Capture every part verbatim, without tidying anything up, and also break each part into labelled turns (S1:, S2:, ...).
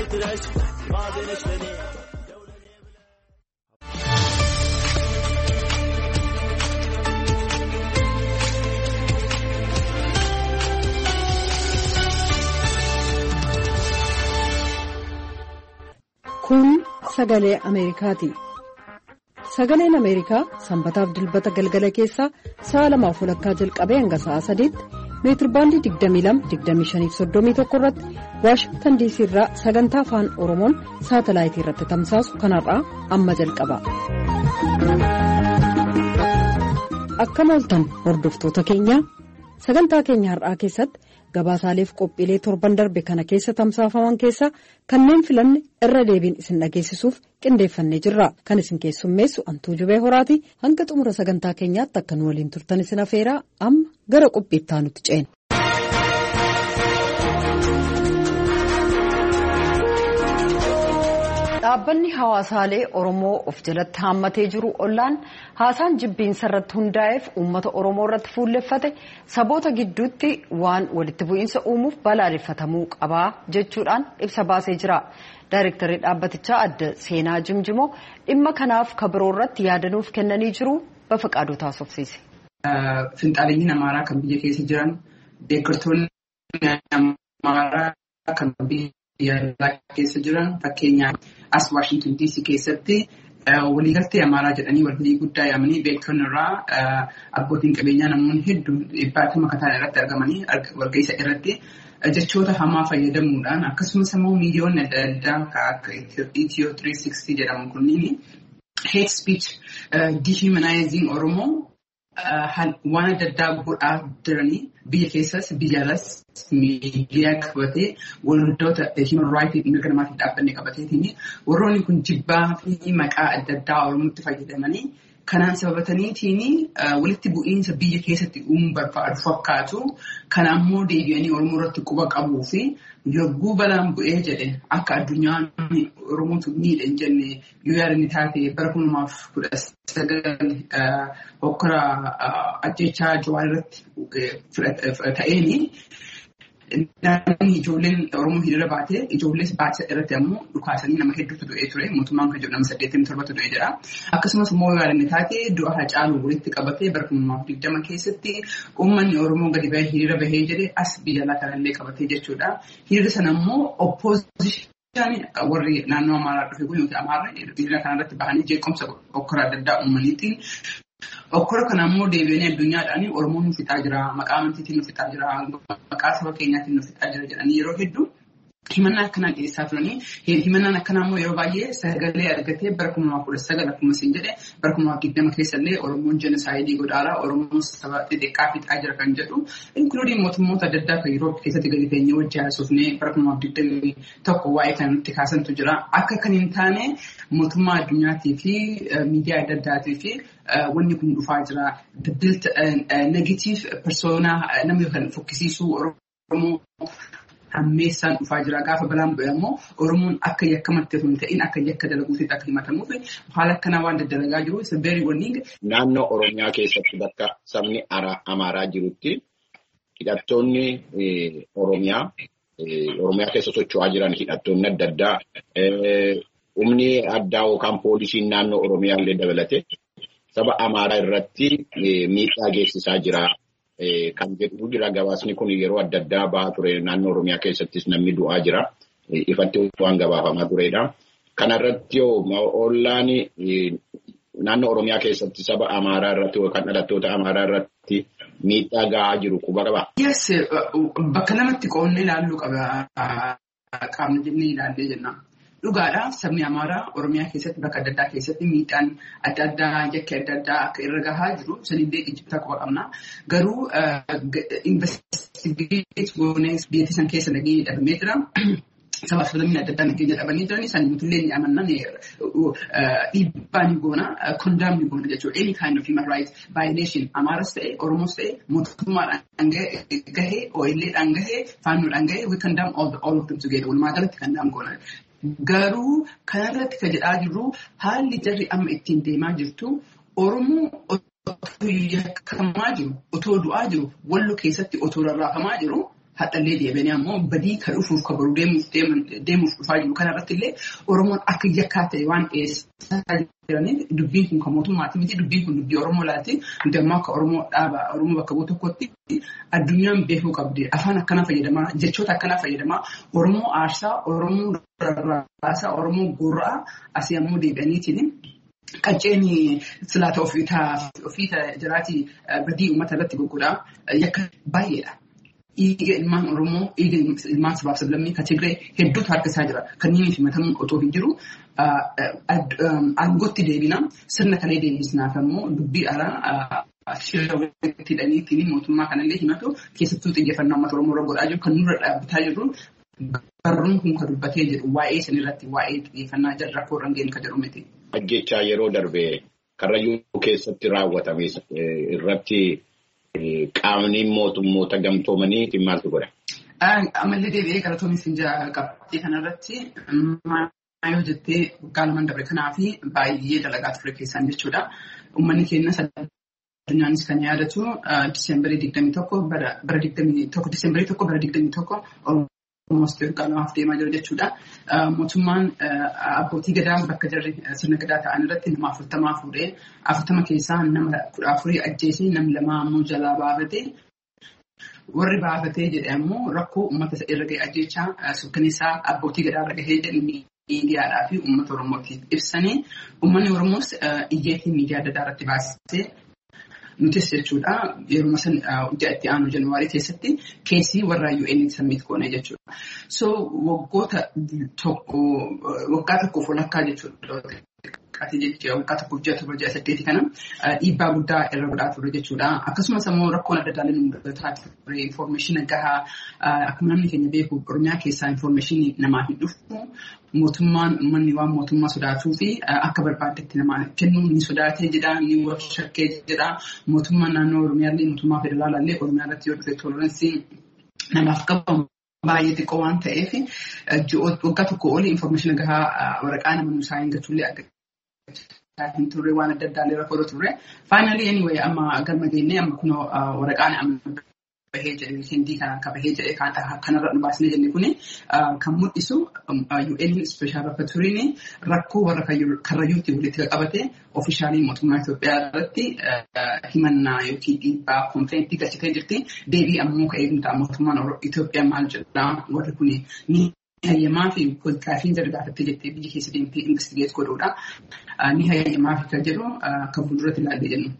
S1: ترش ما بينش لني
S2: Kun sagalee Ameerikaati. Sagaleen Ameerikaa sanbataaf dilbata galgala keessaa sa'a lamaaf walakkaa jalqabee hanga sa'a sadiitti meetirbaandii digdamii lama digdamii shanii fi soddomii tokko irratti Waashingtan diisii irraa sagantaa afaan Oromoon saatalaayitii irratti tamsaasu kanarraa amma jalqaba. Akkam ooltan hordoftoota keenya sagantaa keenya har'aa keessatti gabaasaaleef qophiilee torban darbe kana keessa tamsaafaman keessaa kanneen filanne irra deebiin isin dhageessisuuf qindeeffannee jirra. Kan isin keessummeessu Antuu Jubee Horaati. Hanga xumura sagantaa keenyaatti akka nu waliin turtan isin afeeraa amma gara qophiittaa nuti ceena. Dhaabbanni hawaasaalee Oromoo of jalatti haammatee jiru ollaan haasaan jibbiinsa irratti hundaa'eef uummata Oromoo irratti fuulleffate saboota gidduutti waan walitti bu'iinsa uumuuf balaaleffatamuu qabaa jechuudhaan ibsa baasee jira. Daayirektarri dhaabbatichaa adda seenaa Jimjimoo dhimma kanaaf kabiroo irratti yaadanuuf kennanii jiru Bafaqaaduu taasofsiise.
S3: Finxaaleenyiin Amaaraa kan biyya keessa jiran deeggartoonni Amaaraa kan biyya keessa jiran fakkeenyaaf as Waashingtan diisii keessatti waliigaltee Amaaraa jedhanii walgahii guddaa yaamanii beektonni irraa abbootiin qabeenyaa namoonni hedduun dhibbaatama kataan irratti argamanii walgahii irratti jechoota hamaa fayyadamuudhaan akkasumas immoo miidiyoonni adda addaa akka Itiyoo three sixty jedhamu kunniin hate speech dehumanizing Oromoo waan adda addaa godhaa jiranii biyya keessas biyya alas miidiyaa qabatee waldoota human rights mirga namaatiif dhaabbanne qabateetiin warroonni kun jibbaa fi maqaa adda addaa Oromootti fayyadamanii kanaan sababataniitiin walitti bu'iinsa biyya keessatti uumuu barbaadu fakkaatu. Kana ammoo deebi'anii Oromoo irratti quba qabuu fi yogguu balaan bu'ee jedhe akka addunyaan Oromootu miidhe hin jenne yoo yaadanni taate bara kuma lamaaf kudha sagal hokkora ajjechaa Jawaar irratti ta'eeni namni ijoolleen Oromoo hiriira baatee ijoollees baatisa irratti ammoo dhukaasanii nama hedduutu du'ee ture. Mootummaan kan jedhu nama saddeettamii torbatu du'ee jira. Akkasumas immoo yaadanni taate du'a Hacaaluu walitti qabatee bara kuma lamaaf digdama keessatti uummanni Oromoo gadi bahee hiriira bahee jedhe as biyya alaa kanallee qabatee jechuudha. Hiriira sana immoo oppoozishinii warri naannoo Amaaraa dhufe kun yookiin Amaarri hiriira kanarratti bahanii jeequmsa hokkora adda addaa uumaniitiin Okkora kana ammoo deebi'anii addunyaadhaan Oromoon nu fixaa jira, maqaa amantiitiin nu fixaa jira, maqaa saba keenyaatiin nu fixaa jira jedhanii yeroo hedduu himannaa akkanaa dhiyeessaa turanii himannaan akkanaa immoo yeroo baay'ee sagalee argatee bara kuma lamaaf kudha sagal akkuma isin jedhe bara kuma lamaaf digdama keessallee Oromoon jenosaayidii godhaaraa Oromoon saba xixiqqaa fixaa jira kan jedhu inkluudiin mootummoota adda addaa kan yeroo keessatti gadi teenyee wajjin haasofnee bara kuma lamaaf digdamii tokko waa'ee kan nutti kaasantu jira. Akka kan hin taane mootummaa addunyaatii fi miidiyaa adda addaatii fi wanni kun dhufaa jira. Negative persona namni kan fokkisiisuu Oromoo hammeessaan dhufaa jira. Gaafa balaan bu'e ammoo Oromoon akka yakkamatti osoo hin ta'in akka yakka dalaguutti akka himatamuuf haala akkanaa waan daddalagaa jiru isa beerii wanni.
S4: Naannoo Oromiyaa keessatti bakka sabni Amaaraa jirutti hidhattoonni Oromiyaa Oromiyaa keessa socho'aa jiran hidhattoonni adda addaa humni addaa yookaan poolisiin naannoo Oromiyaa illee dabalate saba Amaaraa irratti miidhaa geessisaa jira. Kan jedhu jira gabaasni kun yeroo adda addaa bahaa ture naannoo Oromiyaa keessattis namni du'aa jira ifatti waan gabaafamaa turedha. Kana irratti yoo ollaan naannoo Oromiyaa keessatti saba Amaaraa irratti yookaan dhalattoota Amaaraa irratti miidhaa gahaa jiru quba qaba.
S3: Yes, bakka namatti qoonnee ilaalluu qaba qaamni jennee ilaallee jenna. Dhugaadha sabni Amaaraa Oromiyaa keessatti bakka adda addaa keessatti miidhaan adda addaa yakka adda addaa akka irra gahaa jiru sanillee ijjibtaa quba qabna. Garuu investigeet goonee biyya san keessa nageenya dhabamee jira. Sabaa fi sablamni adda addaa nageenya dhabanii jiran isaan nutillee ni amanna dhiibbaa ni goona kondaam ni goona jechuudha. Any kind of human rights violation Amaaras ta'e Oromoos ta'e mootummaadhaan gahee O L Dhaan gahee faannoodhaan gahee we condemn all, all of them together. Walumaa galatti kondaam goona. Garuu kanarratti kan jedhaa jirru haalli jarri amma ittiin deemaa jirtu Oromoo otoo yakkamaa jiru, otoo du'aa jiru, Walloo keessatti otoo rarraafamaa jiru hadhallee deebiin ammoo badii kan dhufuuf kan baruu deemuuf dhufaa jiru kanarratti illee Oromoon akka yakkaa ta'e waan dhiyeessaa jiraniif dubbiin kun kan mootummaati miti dubbiin kun dubbii Oromoo laati nuti ammoo akka Oromoo dhaaba Oromoo bakka bu'u tokkotti addunyaan beekuu qabdi afaan akkana fayyadamaa jechoota akkana fayyadamaa Oromoo aarsaa Oromoo rarraasaa Oromoo gurraa asii ammoo deebi'aniitiin qacceen silaata ofiita jiraatii badii uummata irratti gurguraa yakka baay'eedha. Dhiiga ilmaan Oromoo, dhiiga ilmaan sabaaf sablammii kan Tigree hedduutu harkisaa jira. Kanneen himatamuun otoo hin jiru aangootti deebina sirna kalee deebisnaaf ammoo dubbii alaa shirra walitti hidhaniitiin mootummaa kanallee himatu keessattuu xiyyeeffannaa uummata Oromoo irra godhaa jiru kan nurra dhaabbataa jirru barruun kun kan dubbatee jiru waa'ee sanirratti waa'ee xiyyeeffannaa jarra rakkoo rangeen kan jedhu miti.
S4: Ajjechaa yeroo darbee Karrayyuu keessatti raawwatame irratti qaamni mootummoota gamtoomanii maaltu godha?
S3: Amallee deebi'ee galatoomis hin qabxii kanarratti yoo jettee gaalaman dabre kanaa fi baay'ee dalagaa ture keessaan jechuudha. Uummanni keenya addunyaanis kan yaadatu Diseembarii digdamii tokko bara digdamii tokko Diseembarii tokko bara digdamii tokko Oromoos gaalaaf deemaa jiru jechuudha. Mootummaan abbootii gadaa bakka jarri sirna gadaa ta'an irratti nama afurtamaa fuudhee afurtama keessaa nama kudha afurii ajjeesee namni lama ammoo jalaa baafatee warri baafatee jedhe ammoo rakkoo uummata irra ga'e ajjechaa suukkaneessaa abbootii gadaa irra gahee jedhu miidiyaadhaa fi uummata Oromootiif ibsanii uummanni Oromoos iyyeetii miidiyaa adda addaa irratti baasisee nutis jechuudha yeroo san hojjaa itti aanu Januwaarii keessatti keessii warra U N samiit goone jechuudha. So waggoota tokko waggaa tokkoof walakkaa jechuudha. Qaati jechuudha waggaa tokkoof ji'a torba ji'a saddeeti kana dhiibbaa guddaa irra godhaa ture jechuudha. Akkasumas ammoo rakkoon adda addaa illee mudataa ture information gahaa akkuma namni keenya beeku Oromiyaa keessaa information namaaf hin dhufu. Mootummaan uummanni waan mootummaa sodaatuu fi akka barbaadetti namaa kennuu ni sodaatee jedha ni shakkee jedha mootummaan naannoo Oromiyaallee mootummaa federaalaallee Oromiyaa irratti yoo dhufe toleransi namaaf qabamu baay'ee xiqqoo waan ta'eef waggaa tokko olii information gahaa waraqaa nama nuusaa hin gachuullee argachaa hin turre waan adda addaallee rakkoo turre finally anyway amma galma geennee amma kunoo waraqaan amma bahee jedhee hindii kan akka bahee jedhee kanarra nu baasnee jenne kuni kan mul'isu U N Special Rapporteur rakkoo warra Karrayyuutti walitti qabate ofishaalii mootummaa Itoophiyaa irratti himannaa yookiin dhiibbaa konfireentii galchitee jirti. Deebii ammoo ka'ee nuti mootummaan Itoophiyaa maal jedhaa warri kuni ni hayyamaa fi gaafiin jedhu gaafattee jettee biyya keessa deemtee investigeet godhuudha. Ni hayyamaa fi kan jedhu kan fuulduratti ilaallee jennu.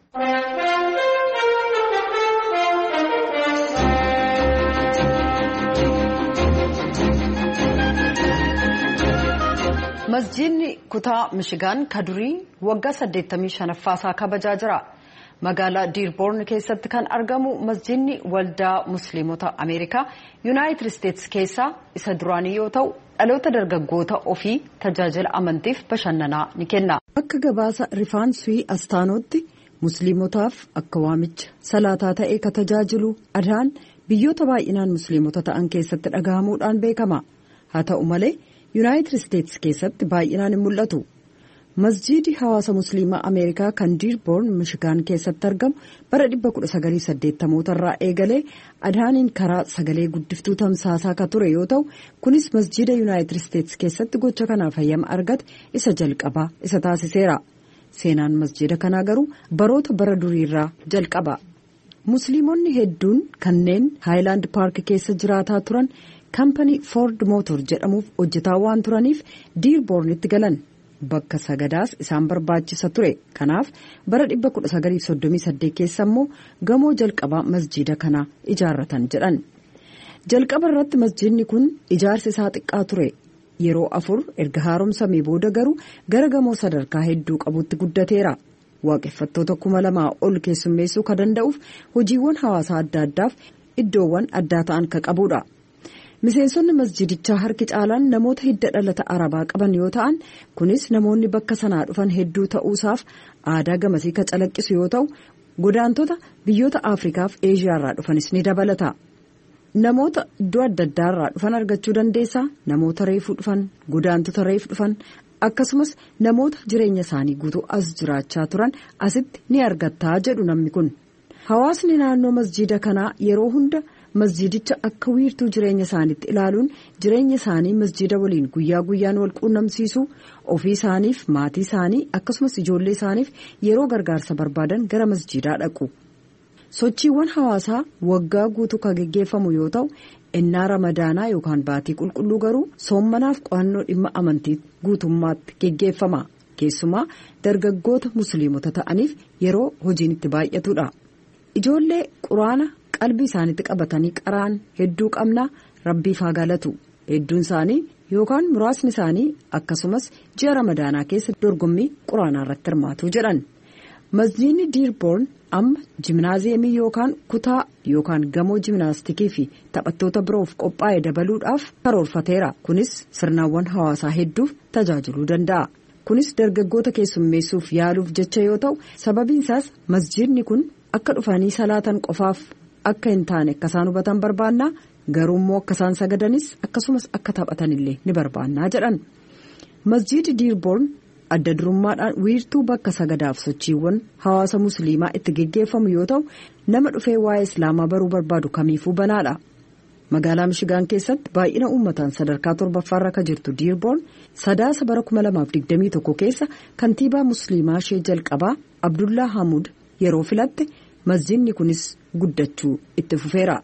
S2: Masjiidni kutaa Mishigaan Kadurii waggaa saddeettamii shanaffaasaa kabajaa jira. Magaalaa Dearborn keessatti kan argamu masjiidni waldaa Musliimota Ameerikaa Yuunaayitid Isteetsi keessaa isa duraanii yoo ta'u dhaloota dargaggoota ofii tajaajila amantiif bashannanaa ni kenna. Akka gabaasa rifaansii astaanootti Musliimotaaf akka waamicha salaataa ta'ee ka tajaajilu adaan biyyoota baay'inaan Musliimota ta'an keessatti dhagahamuudhaan beekama. Haa ta'u malee Yuunaayitid Isteetsi keessatti baay'inaan hin mul'atu. Masjiidi hawaasa Musliimaa Ameerikaa kan Dearborn Mishigaan keessatti argamu bara dhibba kudha sagalii saddeettamoota irraa eegalee adaaniin karaa sagalee guddiftuu tamsaasaa ka ture yoo ta'u kunis masjiida Yuunaayitid Isteetsi keessatti gocha kanaaf hayyama argate isa jalqabaa isa taasiseera. Seenaan masjiida kanaa garuu baroota bara duriirraa jalqaba. Musliimonni hedduun kanneen Haayilaand Paark keessa jiraataa turan kaampanii Ford Motor jedhamuuf hojjetaa waan turaniif Dearbornitti galan. Bakka sagadaas isaan barbaachisa ture. Kanaaf bara dhibba kudha sagalii soddomii saddeet keessa immoo gamoo jalqabaa masjiida kanaa ijaarratan jedhan. Jalqaba irratti masjiidni kun ijaarsi isaa xiqqaa ture. Yeroo afur erga haaromsamee booda garuu gara gamoo sadarkaa hedduu qabutti guddateera. Waaqeffattoota kuma lamaa ol keessummeessuu ka danda'uuf hojiiwwan hawaasaa adda addaaf iddoowwan addaa ta'an ka qabudha. Miseensonni masjidichaa harki caalaan namoota hidda dhalata arabaa qaban yoo ta'an kunis namoonni bakka sanaa dhufan hedduu ta'uusaaf aadaa gamasii ka calaqqisu yoo ta'u godaantota biyyoota Afrikaa fi Eeshiyaarraa dhufanis ni dabalata. Namoota iddoo adda addaarraa dhufan argachuu dandeessaa namoota reefuu dhufan godaantota reefuu dhufan akkasumas namoota jireenya isaanii guutuu as jiraachaa turan asitti ni argattaa jedhu namni kun. Hawaasni naannoo masjiida kanaa yeroo hunda masjiidicha akka wiirtuu jireenya isaaniitti ilaaluun jireenya isaanii masjiida waliin guyyaa guyyaan wal quunnamsiisu ofii isaaniif maatii isaanii akkasumas ijoollee isaaniif yeroo gargaarsa barbaadan gara masjiidaa dhaqu. Sochiiwwan hawaasaa waggaa guutuu kan geggeeffamu yoo ta'u innaa ramadaanaa yookaan baatii qulqulluu garuu soommanaaf qo'annoo dhimma amantii guutummaatti geggeeffama. Keessumaa dargaggoota musliimota ta'aniif yeroo hojiin itti baay'atudha. Ijoollee quraana qalbii isaaniitti qabatanii qaraan hedduu qabna rabbiif haa galatu. Hedduun isaanii yookaan muraasni isaanii akkasumas ji'a ramadaanaa keessa dorgommii quraanaa irratti hirmaatu jedhan. Masjiidni Dearborn amma jimnaaziyeemii yookaan kutaa yookaan gamoo jimnaastikii fi taphattoota biroof qophaa'e dabaluudhaaf karoorfateera. Kunis sirnaawwan hawaasaa hedduuf tajaajiluu danda'a. Kunis dargaggoota keessummeessuuf yaaluuf jecha yoo ta'u sababiin isaas masjiidni kun akka dhufanii salaatan qofaaf akka hin taane akka isaan hubatan barbaannaa garuu immoo akka isaan sagadanis akkasumas akka taphatanillee ni barbaannaa jedhan. Masjiidi Dearborn adda durummaadhaan wiirtuu bakka sagadaaf sochiiwwan hawaasa musliimaa itti geggeeffamu yoo ta'u nama dhufee waa'ee islaamaa baruu barbaadu kamiifuu banaadha. Magaalaa Mishigaan keessatti baay'ina uummataan sadarkaa torbaffaarra kan jirtu Dearborn sadaasa bara kuma lamaaf digdamii tokko keessa kantiibaa musliimaa ishee jalqabaa Abdullaa Hamuud yeroo filatte masjiidni kunis guddachuu itti fufeera.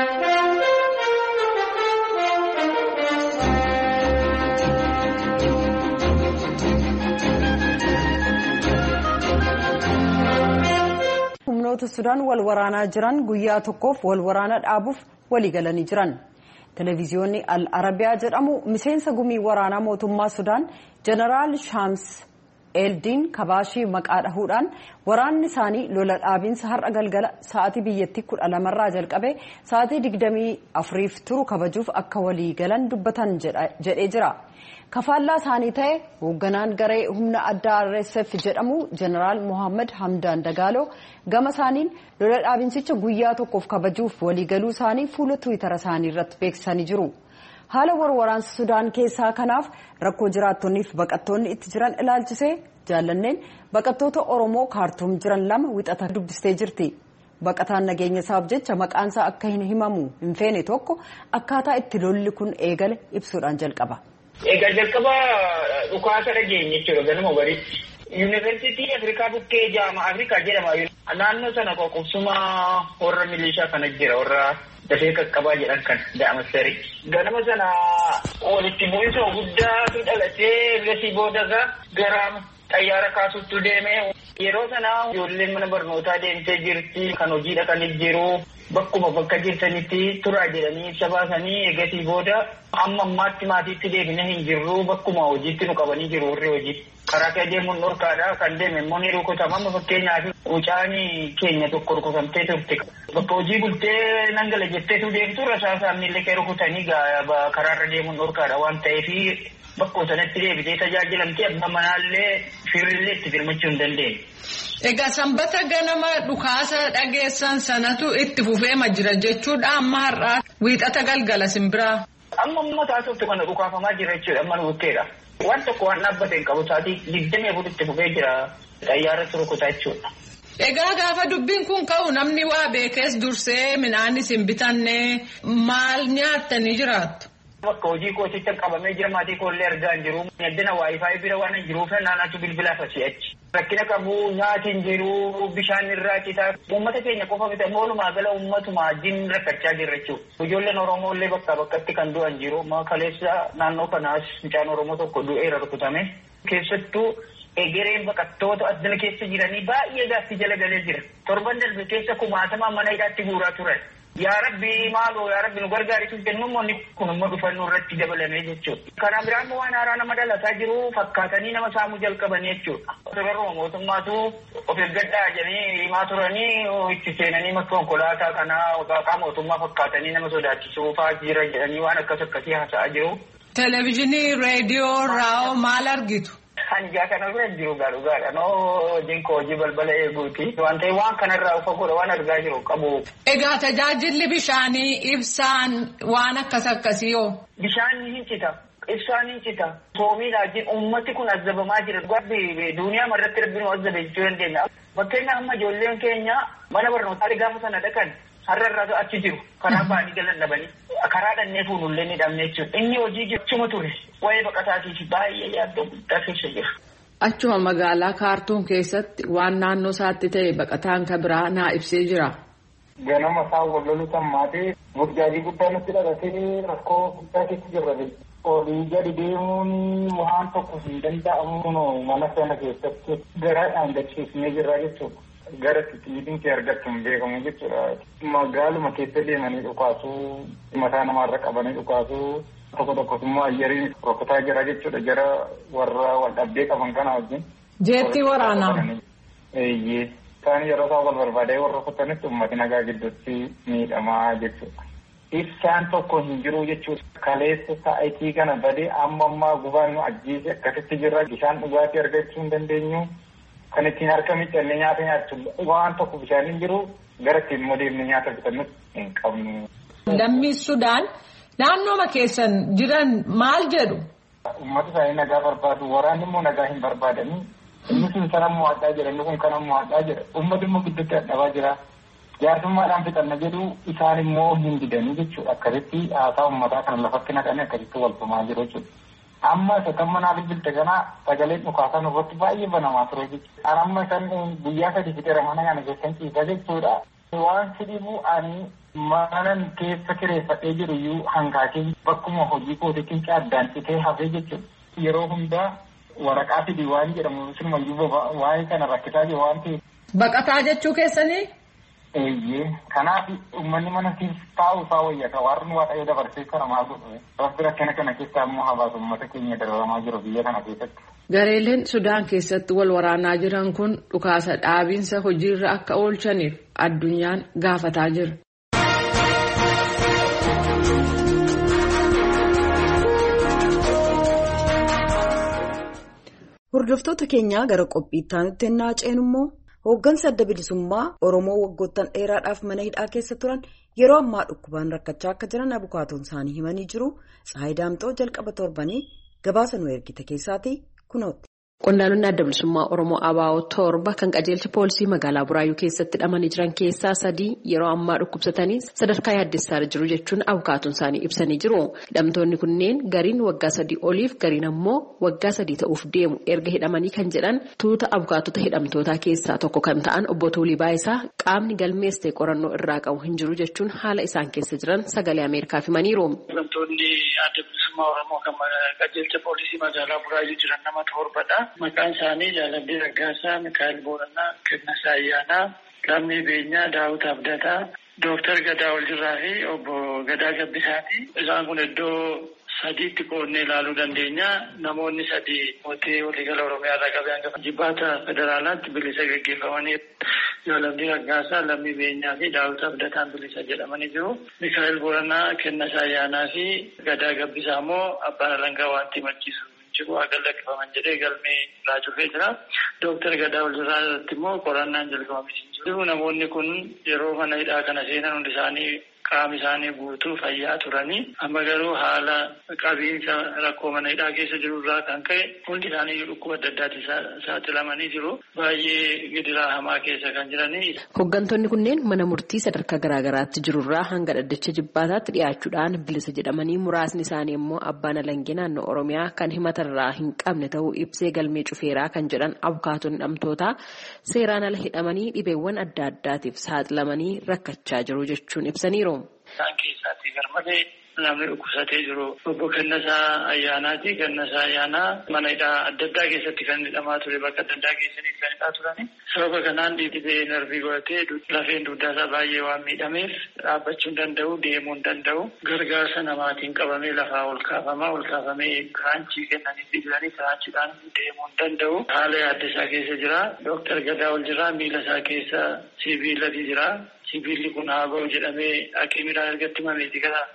S2: Humnoota Sudaan wal waraanaa jiran guyyaa tokkoof wal waraana dhaabuuf walii galanii jiran. Televiziyoonni Al Arabiyaa jedhamu miseensa gumii waraanaa mootummaa Sudaan Jeneraal Shaams Eldiin Kabaashii maqaa dhahuudhaan waraanni isaanii lola dhaabiinsa har'a galgala sa'aatii biyyattii kudha lamarraa jalqabee sa'aatii digdamii afuriif turu kabajuuf akka walii galan dubbatan jedhee jira. Kafaallaa isaanii ta'e hoogganaan garee humna addaa R S F jedhamu Jeneraal Mohaammed Hamdaan Dagaaloo gama isaaniin lola dhaabinsicha guyyaa tokkoof kabajuuf waliigaluu isaanii fuula Tiwiitara isaanii irratti beeksisanii jiru. Haala warwaraansa Sudaan keessaa kanaaf rakkoo jiraattonniif baqattoonni itti jiran ilaalchisee jaallanneen baqattoota Oromoo kaartuum jiran lama wixata dubbistee jirti. Baqataan nageenya isaaf jecha maqaansaa akka hin himamu hin feene tokko akkaataa itti lolli kun eegale ibsuudhaan jalqaba.
S5: Egaa jalqaba dhukaasa dhageenya jechuudha ganama bariitti. Yuunivarsiitii Afrikaa bukkee jaama Afrikaa jedhama. Naannoo sana qoqqobsuma warra milishaa kana jira warra dafee qaqqabaa jedhan kan da'ama sari. Ganama sana walitti bu'iinsa guddaatu dhalatee lasii boodarra gara xayyaara kaasutti deemee yeroo sana ijoolleen mana barnootaa deemtee jirti kan hojii dhaqanii jiru. Bakkuma bakka jirtanitti turaa jedhanii ibsa baasanii eegasii booda amma ammaatti maatiitti deebine hin jirru bakkuma hojiitti nu qabanii jiru warri hojii. Karaa kee deemuun dhorkaadha kan deeme immoo ni rukutama amma fakkeenyaaf mucaanii keenya tokko rukutamtee turte. Bakka hojii bultee nangala jetteetu deemtu rasaasaan miillee kee rukutanii karaarra deemuun dhorkaadha waan ta'eef bakkoo sanatti deebitee tajaajilamtee abbaa manaallee firillee itti firmachuu hin dandeenye.
S6: Egaa sanbata ganama dhukaasa dhageessan sanatu itti fufeema jira jechuudha amma har'aa wiixata galgala simbiraa.
S5: Amma amma taasiftu kana dhukaafamaa jira jechuudha amma nukkeedha. Waan tokko waan dhaabbate hin qabu sa'aatii digdamii afur itti fufee jira xayyaarratti rukutaa jechuudha.
S6: Egaa gaafa dubbiin kun ka'u namni waa beekees dursee midhaanis hin bitanne maal nyaattanii jiraattu?
S5: Bakka hojii kooticha qabamee jira maatii koollee argaa hin jiru. Yaddina waayifaayi bira waan hin jiruuf naannatu bilbilaa fasi'achi. Rakkina qabu nyaati hin jiru bishaan irraa citaa. Uummata keenya qofa miti walumaa gala uummatuma wajjin rakkachaa jirra jechuudha. Ijoolleen Oromoo illee bakka bakkatti kan du'an jiru. Kaleessa naannoo kanaas mucaan Oromoo tokko du'eera rukutame. Keessattuu egereen baqattoota addana keessa jiranii baay'ee gaatti jala galee jira. Torban darbe keessa kumaatama mana hidhaatti guuraa turan. Yaa Rabbi maaloo yaa Rabbi nu gargaarisuuf jennummoonni kun immoo dhufannoo irratti dabalamee jechuudha. Kana biraan waan haaraa nama dhalataa jiru fakkaatanii nama saamuu jalqabanii jechuudha. Sirarruma mootummaatu of eeggadhaa jedhanii himaa turanii itti seenanii makka konkolaataa kanaa waaqaa mootummaa fakkaatanii nama sodaachisuufaa jira jedhanii waan akkas akkasii haasa'aa jiru.
S6: Televezyiinii, reediyoo, raadiyoo maal argitu?
S5: Hanjaa kana bira jiru gaadhugaadha noo hojiin koo hojii balbala eeguuti. Waan ta'eef waan kanarraa ufa godha waan argaa jiru qabu.
S6: Egaa tajaajilli bishaanii ibsaan waan akkas akkasii hoo?
S5: Bishaan hin cita. Ibsaan hin cita. Soomiidhaan uummati kun azzabamaa jira. Gabbi duuniyaa marratti rabbiin azzabe jechuu dandeenya. Fakkeenyaaf amma ijoolleen keenya mana barnootaa gaafa sana dhaqan har'a irraa achi jiru karaa baanii galan dhabanii karaa dhannee fuunullee ni dhabne jechuudha. Inni hojii jechuma ture waa'ee baqataatiif baay'ee yaaddoo guddaa keessa jira.
S6: Achuma magaalaa Kaartuum keessatti waan naannoo isaatti ta'e baqataan kan biraa naa ibsee jira.
S7: Ganama isaa wallolu sammaatee burjaajii guddaa nutti dhalatee rakkoo guddaa keessa jirra. Olii gadi deemuun waan tokko hin danda'amu mana sana keessatti garaadhaan gachiisnee jirra jechuudha. Gara xixiitiin kee argattu hin beekamu jechuudha. Magaaluma keessa deemanii dhukaasuu mataa namaarra qabanii dhukaasuu tokko tokkos immoo ayyariin rokkotaa jira jechuudha. Jara warra wal dhabdee qaban kana wajjin.
S6: Jeetti waraanaa.
S7: Eeyyee. Isaan yeroo isaan wal barbaadee warra rukkutanitti uummati nagaa gidduutti miidhamaa jechuudha. Ibsaan tokko hin jiru jechuudha. Kaleessa sa'aatii kana badee amma ammaa gubaan nu ajjeese akkasitti jirra. Bishaan dhugaatii argachuu hin dandeenyu. Kan ittiin harka miicannee nyaata nyaachuudha. Waan tokko bishaan hin jiru gara ittiin immoo deemnee nyaata bitannu hin qabnu.
S6: Lammii Sudaan naannooma keessan jiran maal jedhu?
S7: Uummata isaanii nagaa barbaadu. Waraanni immoo nagaa hin barbaadanii. Inni sun sana mo'adhaa jira. Inni kun kana mo'adhaa jira. Uummati immoo gidduutti dadhabaa jira. Jaarsummaadhaan fixanna jedhu isaan immoo hin didanii jechuudha. Akkasitti haasaa uummataa kana lafatti naqanii akkasitti waltumaa jiru jechuudha. Amma isa kan manaa bilbilte kana sagaleen dhukaasan irratti baay'ee banamaa ture jechuudha. An amma kan guyyaa sadii fixeera mana kana keessan ciisa jechuudha. Waan sidhibu ani manan keessa kireeffadhee jiru iyyuu hangaatee bakkuma hojii kootiitiin addaan citee hafee jechuudha. Yeroo hundaa waraqaa fidii waan jedhamu sinumayyuu waa'ee kana rakkisaa jiru waan ta'eef.
S6: Baqataa jechuu keessanii?
S7: Eeyyee kanaaf uummanni mana keessa taa'u isaa wayyata warri waaqayyo dabarsee kana maal godhu rabbi rakkina kana keessaa immoo hawaasa uummata keenya dararamaa jiru biyya kana keessatti.
S6: Gareeleen Sudaan keessatti wal waraanaa jiran kun dhukaasa dhaabiinsa hojiirra akka oolchaniif addunyaan gaafataa jira.
S2: Hordoftoota keenyaa gara qophiitti aanutti ennaa ceenu immoo hooggansa adda bilisummaa Oromoo waggoottan dheeraadhaaf mana hidhaa keessa turan yeroo ammaa dhukkubaan rakkachaa akka jiran abukaatoon isaanii himanii jiru. Tsahaayii Daamxoo jalqaba torbanii gabaasa nu ergite keessaati kunooti.
S8: Qondaaltonni adda bilisummaa Oromoo A B O torba kan qajeelcha poolisii magaalaa Buraayyuu keessatti hidhamanii jiran keessaa sadii yeroo ammaa dhukkubsatanii sadarkaa yaaddessaarra jiru jechuun abukaatoon isaanii ibsanii jiru. Hidhamtoonni kunneen gariin waggaa sadii oliif gariin ammoo waggaa sadii ta'uuf deemu erga hidhamanii kan jedhan tuuta abukaatota hidhamtootaa keessaa tokko kan ta'an obbo Tuulii Baayisaa qaamni galmeessee qorannoo irraa qabu hin jiru jechuun haala isaan keessa jiran sagalee Ameerikaaf himaniiru.
S9: Hidhamtoonni adda bilisummaa Oromoo kan qajeelcha poolisii magaalaa Buraayyuu jiran nama torbadha. Maqaan isaanii Jaalallee Raggaasaa, Mikaa'el Boorannaa, Kennasaa Ayyaanaa, Lammii Beenyaa, Daawit Abdataa, Dooktar Gadaa Oljirraa fi obbo Gadaa Gabbisaati. Isaan kun iddoo sadiitti qoodnee ilaaluu dandeenya. Namoonni sadii mootii waliigala Oromiyaa irraa qabee hanga jibbaata federaalaatti bilisa gaggeeffamanii Jaalallee Raggaasaa, Lammii Beenyaa fi Daawit Abdataan bilisa jedhamanii jiru. Mikaa'el Boorannaa, Kennasaa Ayyaanaa fi Gadaa Gabbisaa immoo abbaan alangaa waan himachiisu jiru agal lakkifaman jedhee galmee irraa cufee jira. Dooktar Gadaa Oljirraa irratti immoo qorannaan jalqabamee jiru. Namoonni kun yeroo mana hidhaa kana seenan hundi isaanii qaama isaanii guutuu fayyaa turanii amma garuu haala qabiinsa rakkoo mana hidhaa keessa jiru irraa kan ka'e hundi isaanii dhukkuba adda addaatti saaxilamanii jiru. Baay'ee gidiraa hamaa keessa kan jiranii.
S8: Hooggantoonni kunneen mana murtii sadarkaa garaagaraatti jirurraa hanga dhaddacha jibbaataatti dhiyaachuudhaan bilisa jedhamanii muraasni isaanii immoo abbaan alangee naannoo Oromiyaa kan himatarraa hin qabne ta'uu ibsee galmee cufeeraa kan jedhan abukaatoon hidhamtootaa seeraan ala hidhamanii dhibeewwan adda addaatiif saaxilamanii rakkachaa jiru jechuun ibsaniiru.
S9: Isaan keessatti garmalee namni dhukkubsatee jiru obbo Kennasaa Ayyaanaati. Kennasaa Ayyaanaa mana hidhaa adda addaa keessatti kan hidhamaa ture bakka adda addaa keessatti kan hidhaa turani. Sababa kanaan dhibee narbii godhatee lafeen dugdaasaa baay'ee waan miidhameef dhaabbachuu hin danda'u, deemuu hin danda'u. Gargaarsa namaatiin qabamee lafaa ol kaafamaa ol kaafamee kiraanchii kennanii jiranii kiraanchiidhaan deemuu hin danda'u. Haala yaaddessaa keessa jira. Dooktar Gadaa Oljirraa miila isaa keessa sibiilatu jira. Sibiilli kun haa ba'u jedhamee hakiimiidhaan ergatti himameeti gara waggaa lama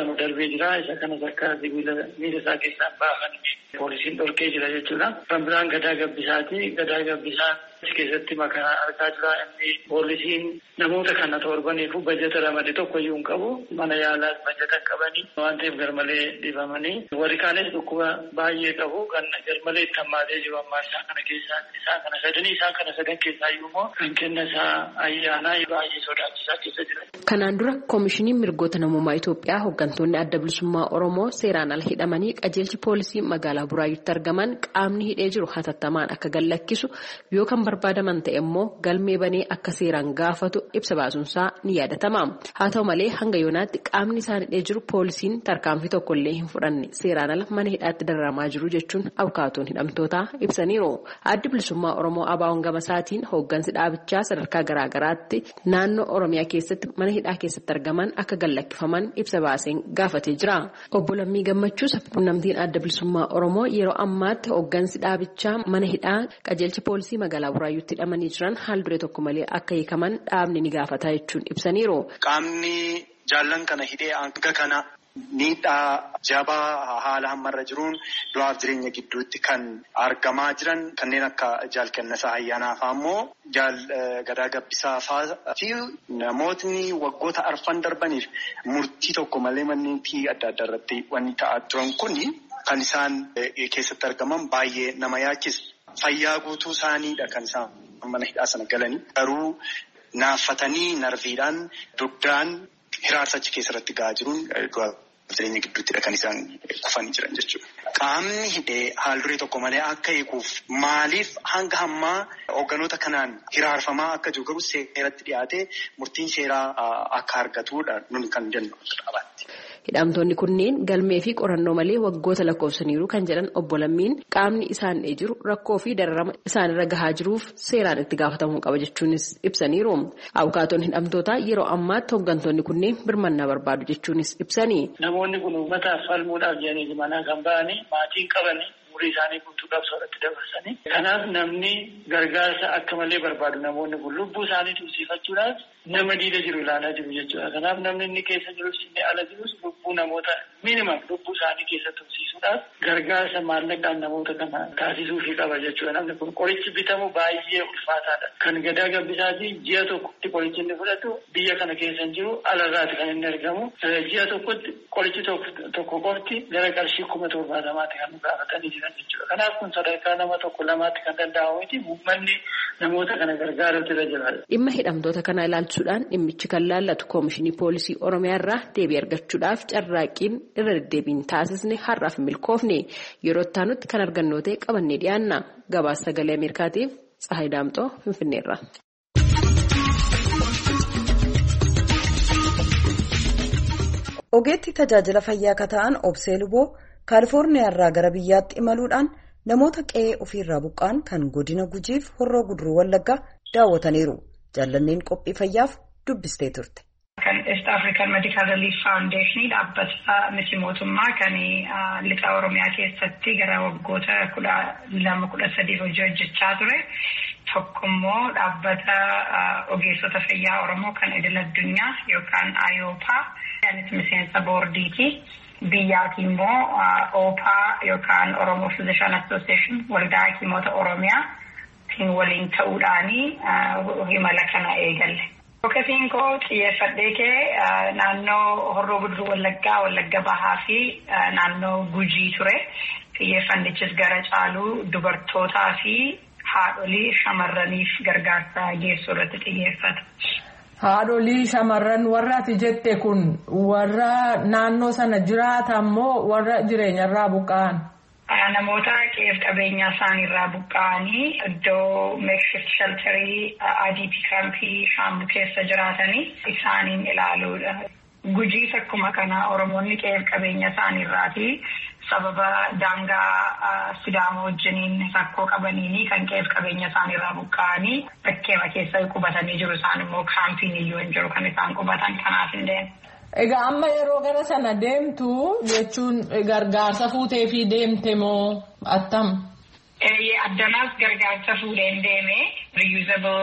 S9: jedhamu darbee jira. Isa kanas akka miila isaa keessaa baafan poolisiin dhorkee jira jechuudha. Kan biraan gadaa gabbisaati. Gadaa gabbisaa keessatti makaa argaa jira. Inni poolisiin namoota kana torbaniifu bajeta ramade tokkoyyuu hin qabu. Mana yaalaas bajeta qabanii waan ta'eef garmalee dhibamanii. Warri kaanis dhukkuba baay'ee qabu. Kan garmalee itti hammaatee jiru ammaa isaan kana keessaa isaan kana sadanii isaan kana sadan keessaa iyyuu kan kenna isaa ayyaanaa baay'ee sodaachisaa keessa jira.
S8: Kanaan dura koomishiniin mirgoota namummaa Itoophiyaa hooggantoonni adda bilisummaa Oromoo seeraan ala hidhamanii qajeelchi poolisii magaalaa Buraayyuutti argaman qaamni hidhee jiru hatattamaan akka gadhiisu yoo kan barbaadaman ta'e immoo galmee banee akka seeraan gaafatu ibsa baasuunsaa ni yaadatama. Haa ta'u malee hanga yoonaatti qaamni isaan hidhee jiru poolisiin tarkaanfii tokkollee hin fudhanne seeraan ala mana hidhaatti dararamaa jiru jechuun abukaatoon hidhamtootaa ibsaniiru. Addi bilisummaa Oromoo Abaawoon gama isaatiin hooggansi dhaabichaa sadarkaa garaagaraatti naannoo Oromiyaa keessatti mana hidhaa keessatti argaman akka gadhiifaman ibsa baaseen gaafatee jira. Obbo Lammii Gammachuus quunnamtiin adda bilisummaa Oromoo yeroo ammaatti hooggansi dhaabichaa mana hidhaa qajeelchi poolisii magaalaa Buraayyuutti hidhamanii jiran haal duree tokko malee akka hiikaman dhaabni ni gaafata jechuun ibsaniiru.
S10: Qaamni jaallan kana hidhee hanga kana miidhaa jabaa haala hammarra jiruun du'aaf jireenya gidduutti kan argamaa jiran kanneen akka jaal kennasaa ayyaanaa fa'aa immoo jaal gadaa gabbisaa fa'aa fi namootni waggoota arfan darbaniif murtii tokko malee manneen adda addaa irratti wanni ta'aa turan kuni kan isaan keessatti argaman baay'ee nama yaachisa. Fayyaa guutuu isaaniidha kan isaan mana hidhaa sana galanii garuu naaffatanii narviidhaan dugdaan hiraarsa achi keessatti gahaa jiruun jireenya gidduuttidha kan isaan kufanii jiran jechuudha. Qaamni hidhee haal duree tokko malee akka eeguuf maaliif hanga ammaa hoogganoota kanaan hiraarfamaa akka jiru garuu seeratti dhiyaatee murtiin seeraa akka argatuudha nuni kan jennu qabaatti.
S8: Hidhamtoonni kunneen galmee fi qorannoo malee waggoota lakkoofsaniiru kan jedhan obbo Lammiin qaamni isaan dhee jiru rakkoo fi dararama isaanirra gahaa jiruuf seeraan itti gaafatamuu qaba jechuunis ibsaniiru. Abukaatoon hidhamtootaa yeroo ammaatti hooggantoonni kunneen birmannaa barbaadu jechuunis ibsanii.
S9: Namoonni kun uummataaf falmuudhaaf jedhanii manaa kan ba'anii maatiin qabanii umurii isaanii guutuudhaaf soorratti dabarsanii. Kanaaf namni gargaarsa akka malee barbaadu namoonni kun lubbuu isaanii tursiifachuudhaaf nama diida jiru ilaalaa jiru jechuudha. Kanaaf namni inni keessa jirus inni ala jirus lubbuu namoota minimum lubbuu isaanii keessa tursiisuudhaaf gargaarsa maallaqaan namoota kana taasisuufii qaba jechuudha. Namni kun qorichi bitamu baay'ee ulfaataadha. Kan gadaa gabbisaatii ji'a tokkotti qorichi inni fudhatu biyya kana keessa hin jiru alarraati kan inni argamu. Ji'a tokkotti qorichi tokko qofti gara qarshii kuma torbaatamaatti kan nu gaafatanii jiran jechuudha. Kanaaf kun sadarkaa nama tokko lamaatti kan danda'amu miti uummanni namoota kana gargaaruutu irra jira.
S8: Dhimma hidhamtoota kana ilaalchuudhaan dhimmichi kan laallatu koomishinii poolisii Oromiyaa irraa deebii argachuudhaaf carraaqqiin irra deddeebiin taasisne har'aaf milkoofne yeroo itti aanutti kan argannoo ta'e qabannee dhiyaanna. Gabaasa sagalee Ameerikaatiif Tsahaay Daamxoo Finfinneerra.
S2: Ogeetti tajaajila fayyaa akka ta'an Obsee Luboo Kaalifoorniyaa irraa gara biyyaatti imaluudhaan namoota qe'ee ofiirraa buqqaan kan godina Gujiif Horroo Guduruu Wallaggaa daawwataniiru. Jaallanneen qophii fayyaaf dubbistee turte.
S11: Kan East African Medical Relief Foundation dhaabbata miti mootummaa kan lixa Oromiyaa keessatti gara waggoota kudha lama kudha sadiif hojii hojjechaa ture. Tokko immoo dhaabbata ogeessota fayyaa Oromoo kan idil addunyaa yookaan I O P A anis miseensa boordiiti. Biyyaati immoo O P A yookaan Oromoo Physician Association waldaa hakimoota Oromiyaa tiin waliin ta'uudhaanii himala kana eegalle. Fokkasiin koo xiyyeeffadhee kee naannoo Horroo Guduruu Wallaggaa, Wallagga Bahaa fi naannoo Gujii ture. Xiyyeeffannichis gara caaluu dubartootaa fi haadholii shamarraniif gargaarsa geessuu irratti xiyyeeffata.
S6: Haadholii shamarran warra ati jette kun warra naannoo sana jiraatan moo warra jireenyarraa buqqa'an?
S11: Namoota qe'ee qabeenyaa isaaniirraa buqqa'anii iddoo makeshift shelterii I D P kaampii Shaambuu keessa jiraatanii isaaniin ilaaluudha. Gujii akkuma kana Oromoonni qe'ee qabeenya isaaniirraati sababa daangaa Sidaamoo wajjiniin rakkoo qabaniini kan qe'ee qabeenya isaaniirraa buqqa'anii bakkeema keessa qubatanii jiru. Isaan immoo kaampiin iyyuu hin jiru kan isaan qubatan kanaaf hin deemu.
S6: Egaa amma yeroo gara sana deemtu jechuun gargaarsa fuutee fi deemte moo attam?
S11: Addanaas gargaarsa fuudheen deeme reusable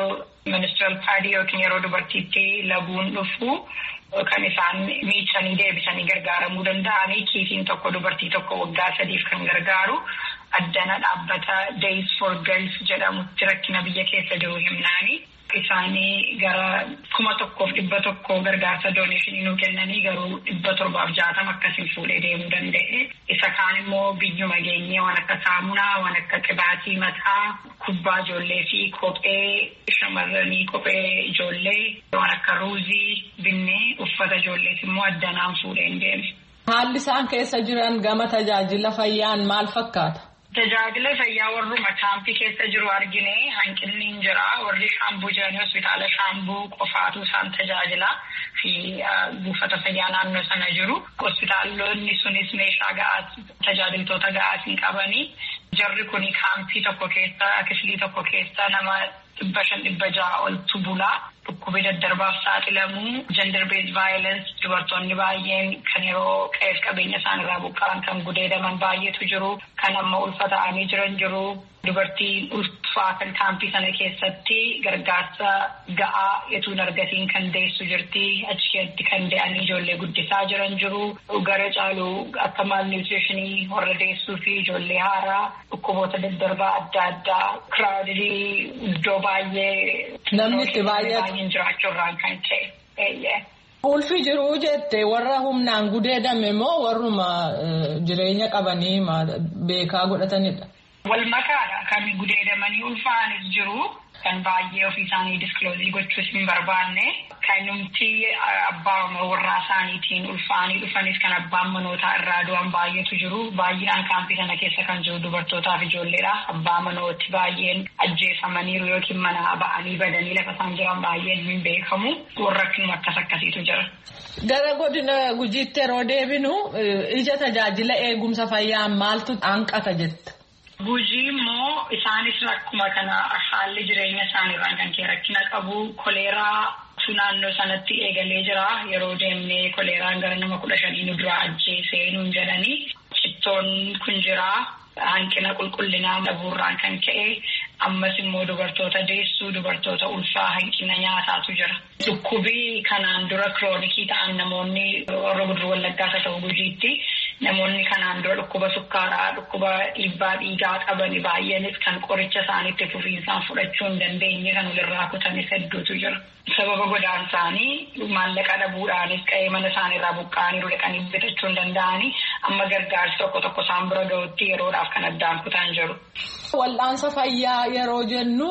S11: ministeeral paadii yookiin yeroo dubartiitti laguun dhufu kan isaan miicanii deebisanii gargaaramuu danda'anii kiisiin tokko dubartii tokko waggaa sadiif kan gargaaru addana dhaabbata Days for Girls jedhamutti rakkina biyya keessa jiru himnaanii. Isaanii gara kuma tokkoof dhibba tokko gargaarsa dooneeshinii nuu kennanii garuu dhibba torbaaf jaatama akkasiin fuudhee deemuu danda'e. Isa kaan immoo biyyuma geenyee waan akka saamunaa, waan akka qibaatii mataa, kubbaa ijoollee fi kophee shamarranii, kophee ijoollee, waan akka ruuzii binnee uffata ijoollees immoo addanaan fuudheen deeme.
S6: Haalli isaan keessa jiran gama tajaajila fayyaan maal fakkaata?
S11: Tajaajila fayyaa warruma kaampii keessa jiru argine hanqinni hin jira. Warri shaambuu jiranii hospitaala shaambuu qofaatu isaan tajaajila fi buufata fayyaa naannoo sana jiru. Hospitaalonni sunis meeshaa ga'aas tajaajiltoota ga'aas hin qabanii. Jarri kuni kaampii tokko keessa kifilii tokko keessa nama dhibba shan dhibba ja'a oltu bulaa. Dhukkubii daddarbaaf saaxilamuu, gender based violence dubartoonni baay'een kan yeroo qe'ee qabeenya isaanirraa buqqa'an kan gudeedaman baay'eetu jiru. Kan amma ulfata'anii jiran jiru. Dubartiin ulfaa kan kaampii sana keessatti gargaarsa ga'aa etuun argatiin kan deessu jirti. Achi keessatti kan de'anii ijoollee guddisaa jiran jiru. Gara caalu akka malnutritionii warra deessuu fi ijoollee haaraa dhukkuboota daddarbaa adda addaa kiraawdii iddoo baay'ee
S6: namni itti baay'atu
S11: jiraachuurraan kan ta'e.
S6: Ulfi jiruu jette warra humnaan gudeedame moo warruma jireenya qabanii beekaa godhatanidha?
S11: Wal makaadha kan gudeedamanii ulfaanis jiru kan baay'ee ofii isaanii diskloozii gochuus hin barbaanne kan numti abbaa warraa isaaniitiin ulfaanii dhufanis kan abbaan manootaa irraa du'an baay'eetu jiru. Baay'inaan kaampii sana keessa kan jiru dubartootaa fi ijoolleedha. Abbaa manooti baay'een ajjeefamaniiru yookiin mana ba'anii badanii lafa isaan jiran baay'een hin beekamu. Warra akkanuma akkas akkasiitu jira.
S6: Gara godina Gujiitti yeroo deebinu ija tajaajila eegumsa fayyaa maaltu hanqata jetta?
S11: Gujii immoo isaanis akkuma kana haalli jireenya isaaniirraan kan kee rakkina qabu. Koleeraa naannoo sanatti eegalee jira. Yeroo deemnee koleeraan gara nama kudha shanii nu duraa ajjeesee nuun jedhanii. Cittoon kun jira. Hanqina qulqullinaa dhabuurraan kan ka'e. Ammas immoo dubartoota deessuu, dubartoota ulfaa hanqina nyaataatu jira. Dhukkubii kanaan dura kiroonikii ta'an namoonni warra guduruu wallaggaasa ta'u Gujiitti. Namoonni kanaan dura dhukkuba sukkaaraa, dhukkuba dhiibbaa dhiigaa qaban baay'eenis kan qoricha isaaniitti fufiinsaan fudhachuu hin dandeenye kan walirraa kutanis hedduutu jira. Sababa godaan isaanii maallaqa dhabuudhaanis qe'ee mana isaaniirraa buqqa'anii dhaqanii bitachuu hin danda'anii amma gargaarsi tokko tokko isaan bira ga'utti yeroodhaaf kan addaan kutan jiru.
S6: Wal'aansa fayyaa yeroo jennu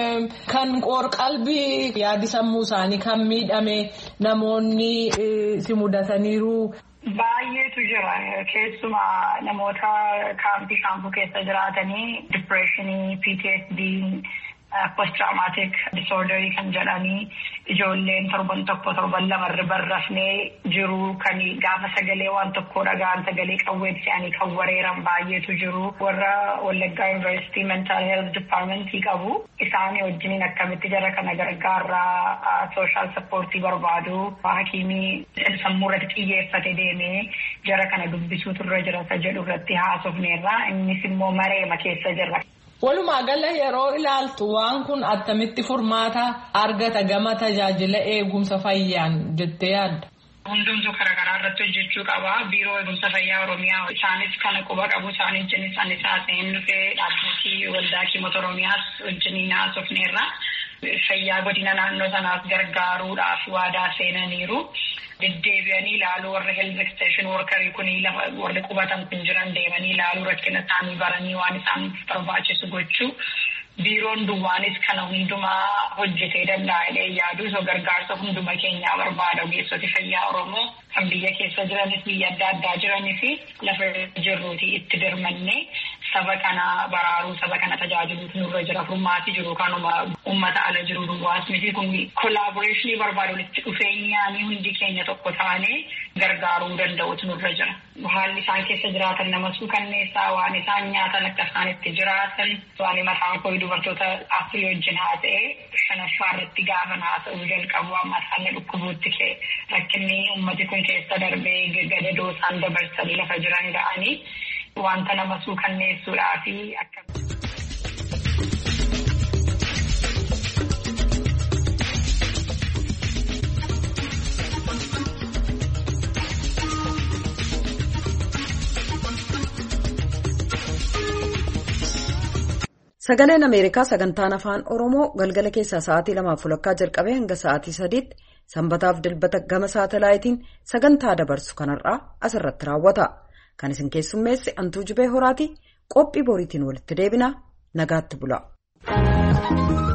S6: kan qoor-qalbii yaadi sammuu isaanii kan miidhame namoonni si mudataniiru.
S11: Baay'eetu jira. Keessumaa namoota kaampii shaambuu keessa jiraatanii dipireeshinii, P T S D, post traumatic disorder kan jedhanii ijoolleen torban tokko torban lamarra barrafnee jiru kan gaafa sagalee waan tokko dhagaan sagalee qawwee ta'anii kan wareeran baay'eetu jiru. Warra Wallaggaa University Mental Health Department qabu. Isaanii wajjiniin akkamitti jara kana gargaarraa social supportii barbaadu. Hakiimii sammuu irratti xiyyeeffate deemee jara kana dubbisuutu irra jira isa jedhu irratti haasofneerra. Innis immoo mareema keessa jirra.
S6: Walumaa gala yeroo ilaaltu waan kun attamitti furmaata argata gama tajaajila eegumsa fayyaan jettee yaadda?
S11: Hundumtuu karaa karaa irratti hojjechuu qaba. Biiroo eegumsa fayyaa Oromiyaa isaanis kana quba qabu. Isaan wajjinis anis haasa'een dhufee dhaabbatii waldaa kiimota Oromiyaas wajjiniin haasofneerra. Fayyaa godina naannoo sanaaf gargaaruudhaaf waadaa seenaniiru. Deddeebi'anii ilaaluu warra health extension workerii kuni warri qubatan kun jiran deemanii ilaaluu rakkina isaanii baranii waan isaan barbaachisu gochuu. Biiroon duwwaanis kana hundumaa hojjetee danda'a jedhee yaadu. So gargaarsa hunduma keenyaa barbaada. Ogeessoti fayyaa Oromoo kan biyya keessa jiranis biyya adda addaa jiranii fi lafa jirruuti itti dirmannee saba kana baraaruu, saba kana tajaajiluutu nurra jira. Furmaati jiru kanuma uummata ala jiru duwwaas miti kun koolaaboreeshinii barbaadu walitti dhufeenyaan hundi keenya tokko taanee gargaaruu danda'utu nurra jira. Haalli isaan keessa jiraatan nama suukanneessaa waan isaan nyaatan akka isaan itti jiraatan waan mataan koo dubartoota afurii wajjin haasa'ee shanaffaa irratti gaafa haasa'uu jalqabu amma isaan dhukkubuutti kee rakkinni uummati kun keessa darbee gadadoo isaan dabarsanii lafa jiran ga'anii wanta nama suukanneessuudhaa fi akka.
S2: Sagaleen Ameerikaa sagantaan afaan Oromoo galgala keessaa sa'aatii lamaaf walakkaa jalqabee hanga sa'aatii sadiitti sanbataaf dilbata gama saatalaayitiin sagantaa dabarsu kanarraa asirratti raawwata. Kan isin keessummeesse Antuu Jibee Horaatii qophii boriitiin walitti deebina nagaatti bula.